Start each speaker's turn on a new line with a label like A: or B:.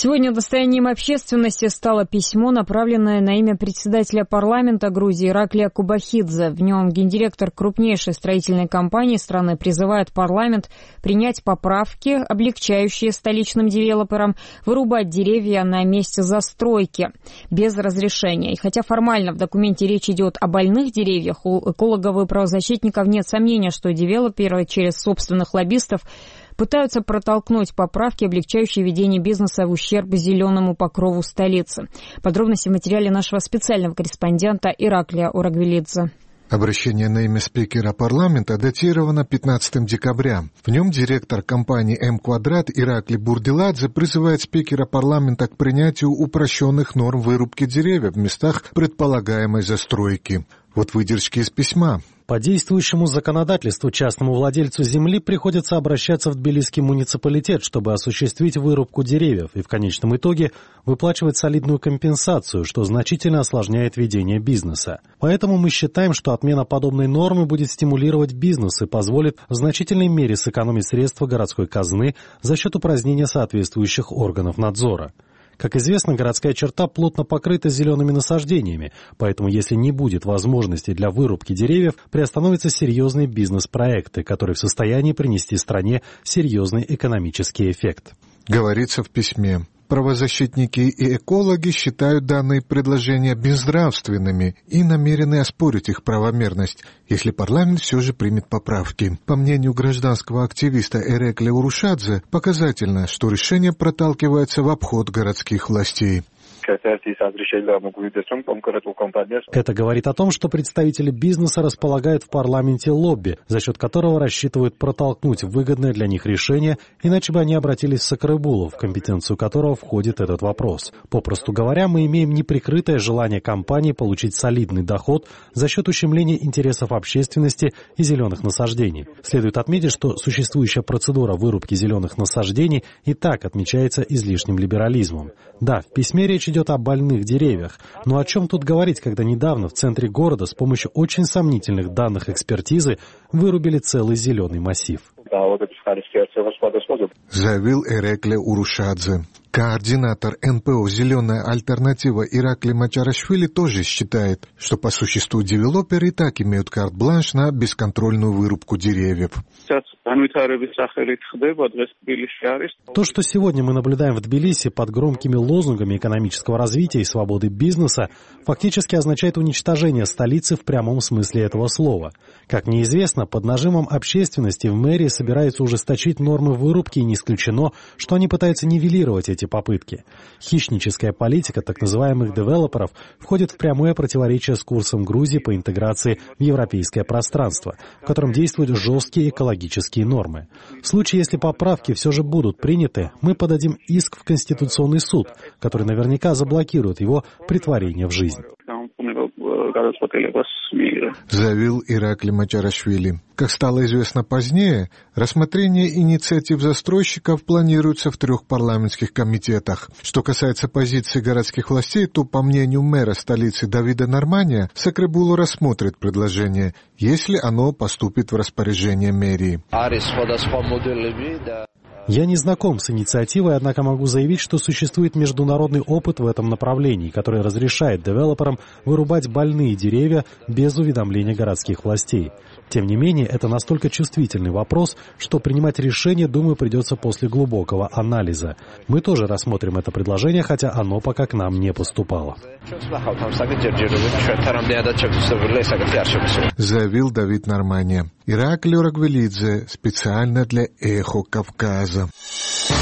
A: Сегодня достоянием общественности стало письмо, направленное на имя председателя парламента Грузии Ираклия Кубахидзе. В нем гендиректор крупнейшей строительной компании страны призывает парламент принять поправки, облегчающие столичным девелоперам вырубать деревья на месте застройки без разрешения. И хотя формально в документе речь идет о больных деревьях, у экологов и правозащитников нет сомнения, что девелоперы через собственных лоббистов пытаются протолкнуть поправки, облегчающие ведение бизнеса в ущерб зеленому покрову столицы. Подробности в материале нашего специального корреспондента Ираклия Урагвелидзе.
B: Обращение на имя спикера парламента датировано 15 декабря. В нем директор компании М-Квадрат Иракли Бурдиладзе призывает спикера парламента к принятию упрощенных норм вырубки деревьев в местах предполагаемой застройки. Вот выдержки из письма.
C: По действующему законодательству частному владельцу земли приходится обращаться в Тбилисский муниципалитет, чтобы осуществить вырубку деревьев и в конечном итоге выплачивать солидную компенсацию, что значительно осложняет ведение бизнеса. Поэтому мы считаем, что отмена подобной нормы будет стимулировать бизнес и позволит в значительной мере сэкономить средства городской казны за счет упразднения соответствующих органов надзора. Как известно, городская черта плотно покрыта зелеными насаждениями, поэтому если не будет возможности для вырубки деревьев, приостановятся серьезные бизнес-проекты, которые в состоянии принести стране серьезный экономический эффект.
B: Говорится в письме. Правозащитники и экологи считают данные предложения безнравственными и намерены оспорить их правомерность, если парламент все же примет поправки. По мнению гражданского активиста Иракля Урушадзе, показательно, что решение проталкивается в обход городских властей.
C: Это говорит о том, что представители бизнеса располагают в парламенте лобби, за счет которого рассчитывают протолкнуть выгодное для них решение, иначе бы они обратились в Сакрабулу, в компетенцию которого входит этот вопрос. Попросту говоря, мы имеем неприкрытое желание компании получить солидный доход за счет ущемления интересов общественности и зеленых насаждений. Следует отметить, что существующая процедура вырубки зеленых насаждений и так отмечается излишним либерализмом. Да, в письме речь идет о больных деревьях. Но о чем тут говорить, когда недавно в центре города с помощью очень сомнительных данных экспертизы вырубили целый зеленый массив?
B: Заявил Иракли Урушадзе. Координатор НПО «Зеленая альтернатива» Иракли Мачарашвили тоже считает, что по существу девелоперы и так имеют карт-бланш на бесконтрольную вырубку деревьев.
C: То, что сегодня мы наблюдаем в Тбилиси под громкими лозунгами экономического развития и свободы бизнеса, фактически означает уничтожение столицы в прямом смысле этого слова. Как мне известно, под нажимом общественности в мэрии собираются ужесточить нормы вырубки, и не исключено, что они пытаются нивелировать эти попытки. Хищническая политика так называемых девелоперов входит в прямое противоречие с курсом Грузии по интеграции в европейское пространство, в котором действуют жесткие экологические нормы. В случае, если поправки все же будут приняты, мы подадим иск в Конституционный суд, который наверняка заблокирует его претворение в жизнь.
B: Заявил Иракли Мачарашвили. Как стало известно позднее, рассмотрение инициатив застройщиков планируется в 3 парламентских комитетах. Что касается позиции городских властей, то, по мнению мэра столицы Давида Нормания, Сакрабулу рассмотрит предложение, если оно поступит в распоряжение мэрии.
C: Я не знаком с инициативой, однако могу заявить, что существует международный опыт в этом направлении, который разрешает девелоперам вырубать больные деревья без уведомления городских властей. Тем не менее, это настолько чувствительный вопрос, что принимать решение, думаю, придется после глубокого анализа. Мы тоже рассмотрим это предложение, хотя оно пока к нам не поступало.
B: Заявил Давид Нормания. Иракли Урагвелидзе специально для «Эхо Кавказа».